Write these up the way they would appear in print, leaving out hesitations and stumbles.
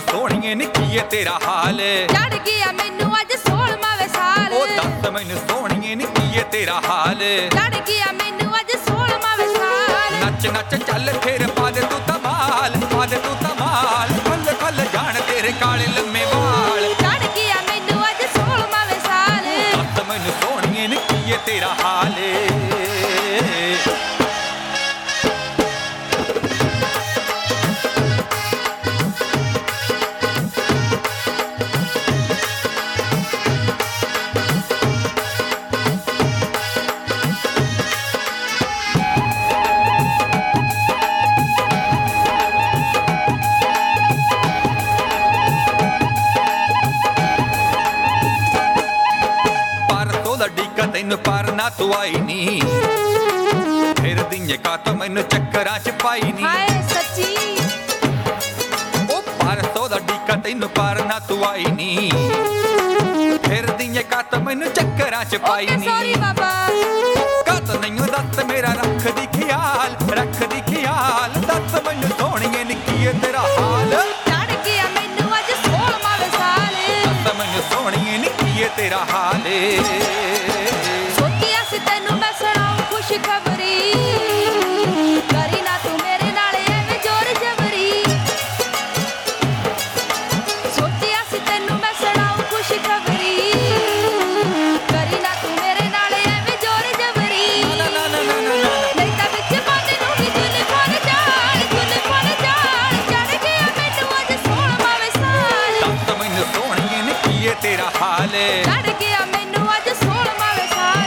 सोहणीए नी कीए तेरा हाल चढ़ गया मैनू अज 16वां वे साल ओ दस मैनू सोहणीए नी कीए तेरा हाल चढ़ गया मैनू अज 16वां वे साल नच नच चल फिर पा दे तू धमाल पा दे तू धमाल खल खल जान तेरे काले लम्मे वाल चढ़ गया मैनू अज 16वां वे साल दस मैनू सोहणीए नी कीए तेरा हाल ਤੈਨੂੰ ਪਰ ਨਾ ਤੂੰ ਆਈ ਨੀ ਫਿਰ ਦਿਨੇ ਕਾ ਤੋ ਮੈਨੂੰ ਚੱਕਰਾਂ ਚ ਪਾਈ ਨੀ ਹਾਏ ਸੱਚੀ ਉਹ ਪਰਸੋਂ ਦਾ ਡੀਕਾ ਤੈਨੂੰ ਪਰ ਨਾ ਤੂੰ ਆਈ ਨੀ ਫਿਰ ਦਿਨੇ ਕਾ ਤੋ ਮੈਨੂੰ ਚੱਕਰਾਂ ਚ ਪਾਈ ਨੀ ਸੌਰੀ ਬਾਬਾ ਕਦ ਨਹੀਂ ਦੱਸ ਮੇਰਾ ਰੱਖਦੀ ਖਿਆਲ ਦੱਸ ਮੈਨੂੰ ਸੋਹਣੀਏ ਨਿੱਕੀਏ ਤੇਰਾ ਹਾਲ ਚੜ ਗਿਆ ਮੈਨੂੰ ਅੱਜ 16ਵਾਂ ਵੇ ਸਾਲ ਦੱਸ ਮੈਨੂੰ ਸੋਹਣੀਏ ਨਿੱਕੀਏ ਤੇਰਾ ਹਾਲ ਤੈਨੂੰ ਮੈਂ ਸੁਣਾਉ ਖੁਸ਼ਖਬਰੀ ਕਰੀ ਨਾ ਤੂੰ ਮੇਰੇ ਨਾਲ ਐਵੇਂ ਜ਼ੋਰ ਜ਼ਬਰੀ ਸੋਚਿਆ ਸੀ ਤੈਨੂੰ ਮੈਂ ਸੁਣਾਉ ਖੁਸ਼ਖਬਰੀ ਕਰੀ ਨਾ ਤੂੰ ਮੇਰੇ ਨਾਲ ਐਵੇਂ ਜ਼ੋਰ ਜ਼ਬਰੀ ਨਹੀਂ ਤਾਂ ਵਿੱਚ ਬਾਤ ਨੂੰ ਵੀ ਜ਼ੁਲਫਾਂ ਜਾਲ ਚੜ ਗਿਆ ਮੈਨੂੰ ਅੱਜ 16ਵਾਂ ਵੇ ਸਾਲ ਦੱਸ ਮੈਨੂੰ ਸੋਹਣੀਏ ਨੀ ਕੀਏ ਤੇਰਾ ਹਾਲ ਚੜ ਗਿਆ ਮੈਨੂੰ ਅੱਜ 16ਵਾਂ ਵੇ ਸਾਲ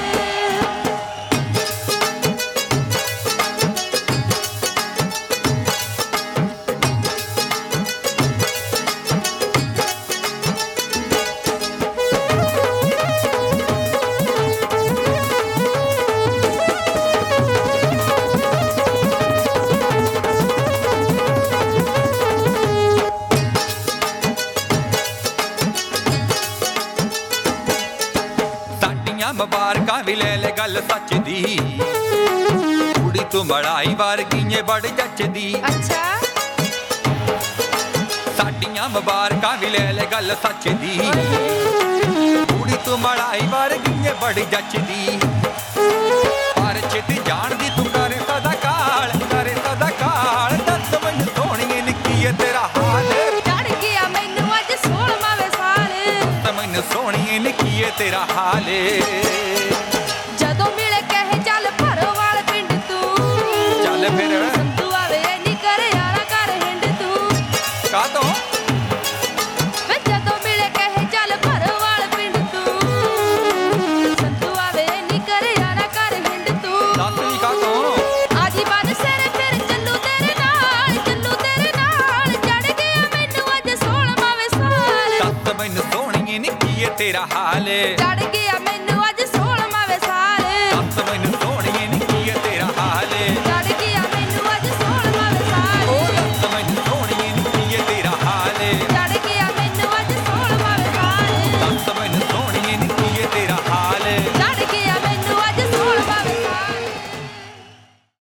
ਮੁਬਾਰਕਾਂ ਵੀ ਲੈ ਲੈ ਗੱਲ ਸੱਚ ਦੀ ਕੁੜੀ ਤੂੰ ਬੜਾਈ ਵਰਗੀਏ ਬੜ ਜੱਚਦੀ ਅੱਛਾ ਸਾਡੀਆਂ ਮੁਬਾਰਕਾਂ ਵੀ ਲੈ ਲੈ ਗੱਲ ਸੱਚ ਦੀ ਕੁੜੀ ਤੂੰ ਬੜਾਈ ਵਰਗੀਏ ਬੜ ਜੱਚਦੀ ਪਰ ਛੇਤੀ ਜਾਣਦੀ ਤੂੰ ਕਰੇ ਸਦਾ ਕਾਲ ਦੱਸ ਮੈਨੂੰ ਸੋਹਣੀਏ ਨਿੱਕੀਏ ਤੇਰਾ ਹਾਲ ਚੜ ਗਿਆ ਮੈਨੂੰ ਅੱਜ 16ਵਾਂ ਵੇ ਸਾਲ ਦੱਸ ਮੈਨੂੰ ਸੋਹਣੀਏ ਨਿੱਕੀਏ ਤੇਰਾ ਹਾਲ ਜਦੋਂ ਮਿਲੇ ਕਹੇ ਚੱਲ ਭਰੋਵਾਲ ਪਿੰਡ ਤੂੰ ਚੱਲ ਫਿਰ ਸੰਤੂ ਆਵੇ ਨੀ ਕਰੇ ਯਾਰਾ ਕਰ ਹਿੰਡ ਤੂੰ ਕਾ ਤੋਂ ਵੇ ਜਦੋਂ ਮਿਲੇ ਕਹੇ ਚੱਲ ਭਰੋਵਾਲ ਪਿੰਡ ਤੂੰ ਸੰਤੂ ਆਵੇ ਨੀ ਕਰੇ ਯਾਰਾ ਕਰ ਹਿੰਡ ਤੂੰ ਦੱਸ ਵੀ ਕਾ ਤੋਂ ਆਜੀ ਬਨ ਸਿਰ ਫਿਰ ਚੱਲੂ ਤੇਰੇ ਨਾਲ ਚੜ ਗਿਆ ਮੈਨੂੰ ਅੱਜ 16ਵਾਂ ਵੇ ਸਾਲ ਦੱਸ ਮੈਨੂੰ ਸੋਹਣੀਏ ਨੀ ਕੀਏ ਤੇਰਾ ਹਾਲ ਚੜ